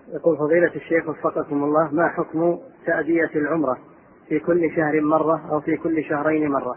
يقول فضيلة الشيخ وفقكم الله، ما حكم تأدية العمرة في كل شهر مرة أو في كل شهرين مرة؟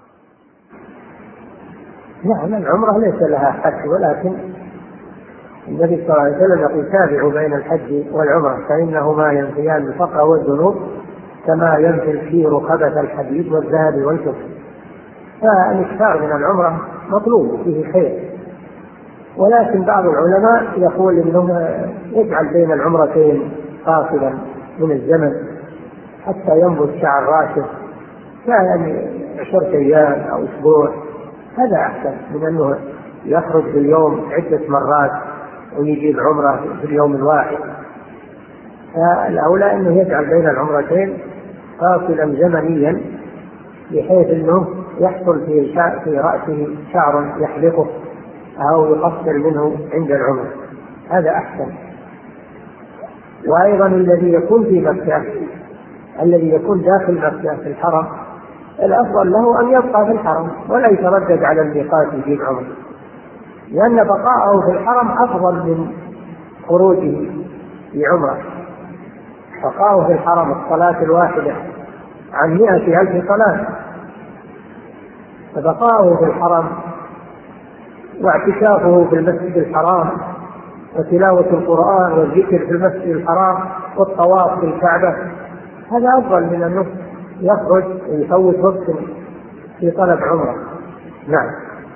نعم، العمرة ليس لها حد، ولكن النبي صلى الله عليه وسلم يقول تابعوا بين الحج والعمرة فإنهما ينفيان الفقر والذنوب كما ينفي الكير خبث الحديد والذهب والفضة. فالإكثار من العمرة مطلوب فيه خير، ولكن بعض العلماء يقول إنه يجعل بين العمرتين فاصلا من الزمن حتى ينبت شعر راسه، يعني 10 أيام أو أسبوع، هذا أحسن من أنه يخرج في اليوم عدة مرات ويجي العمرة في اليوم الواحد. فالأولى أنه يجعل بين العمرتين فاصلا زمنيا بحيث أنه يحصل في رأسه شعر يحلقه أو يقصر منه عند العمر، هذا أحسن. وأيضا الذي يكون في مكة، الذي يكون داخل مكة في الحرم، الأفضل له أن يبقى في الحرم ولا يتردد على الميقات في العمر، لأن بقاءه في الحرم أفضل من خروجه في عمره. بقاءه في الحرم الصلاة الواحدة عن 100,000 صلاة، فبقاءه في الحرم واعتكافه في المسجد الحرام وتلاوة القرآن والذكر في المسجد الحرام والطواف في الكعبة، هذا أفضل من أنه يخرج ويفوت وقت في طلب عمره. نعم.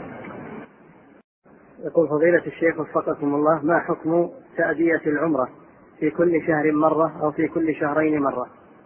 يقول فضيلة الشيخ وفقكم الله، ما حكم تأدية العمرة في كل شهر مرة أو في كل شهرين مرة؟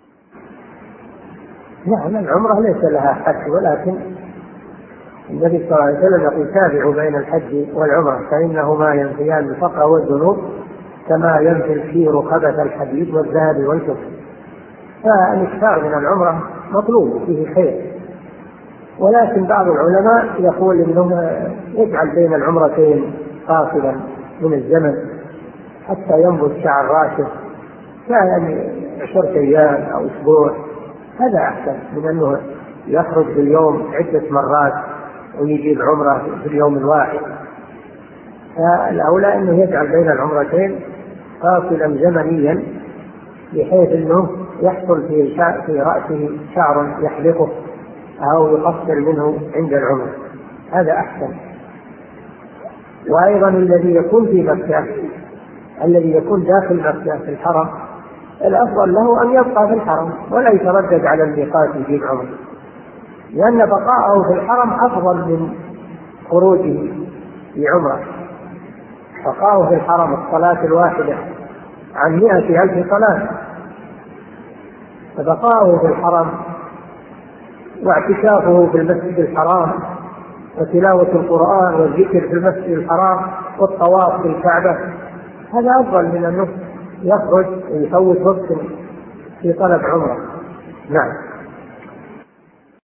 نعم، العمرة ليس لها حد، ولكن النبي صلى الله عليه وسلم يقول تابعوا بين الحج والعمرة فإنهما ينفيان الفقر والذنوب كما ينفي الكير خبث الحديد والذهب والفضة. فالإكثار من العمرة مطلوب فيه خير، ولكن بعض العلماء يقول إنه يجعل بين العمرتين فاصلا من الزمن حتى ينبت شعر راسه، يعني 10 أيام أو أسبوع، هذا أحسن من أنه يخرج في اليوم عدة مرات ويجي العمرة في اليوم الواحد. فالأولى أنه يجعل بين العمرتين فاصلا زمنيا بحيث أنه يحصل في رأسه شعر يحلقه أو يقصر منه عند العمر، هذا أحسن. وأيضا الذي يكون في مكة، الذي يكون داخل مكة في الحرم، الأفضل له أن يبقى في الحرم ولا يتردد على الميقات في العمر، لأن بقاءه في الحرم أفضل من خروجه في عمره. بقاءه في الحرم الصلاة الواحدة عن 100,000 صلاة، فبقاءه في الحرم واعتكافه في المسجد الحرام وتلاوة القرآن والذكر في المسجد الحرام والطواف في الكعبة، هذا أفضل من أنه يخرج ويفوت وقت في طلب عمره. نعم.